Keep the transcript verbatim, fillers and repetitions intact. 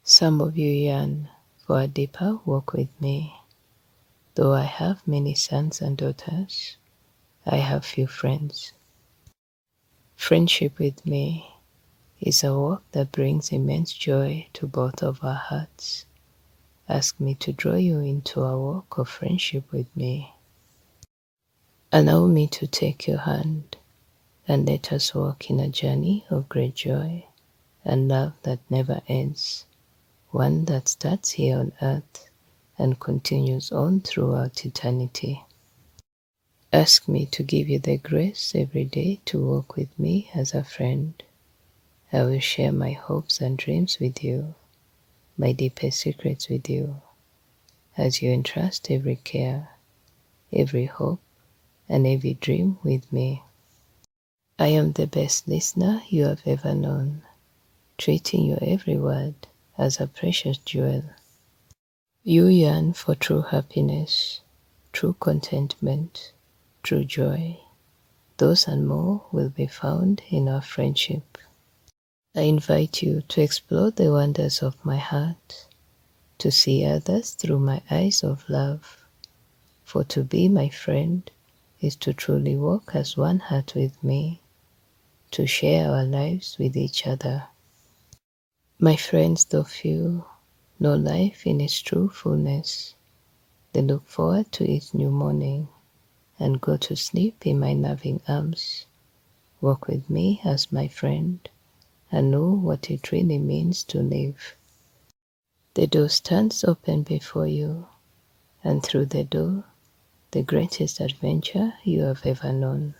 Some of you yearn for a deeper walk with me. Though I have many sons and daughters, I have few friends. Friendship with me is a walk that brings immense joy to both of our hearts. Ask me to draw you into a walk of friendship with me. Allow me to take your hand and let us walk in a journey of great joy and love that never ends, one that starts here on earth and continues on throughout eternity. Ask me to give you the grace every day to walk with me as a friend. I will share my hopes and dreams with you, my deepest secrets with you, as you entrust every care, every hope, and every dream with me. I am the best listener you have ever known, treating your every word as a precious jewel. You yearn for true happiness, true contentment, true joy. Those and more will be found in our friendship. I invite you to explore the wonders of my heart, to see others through my eyes of love. For to be my friend is to truly walk as one heart with me, to share our lives with each other. My friends, though few, know life in its true fullness. They look forward to each new morning and go to sleep in my loving arms. Walk with me as my friend and know what it really means to live. The door stands open before you, and through the door, the greatest adventure you have ever known.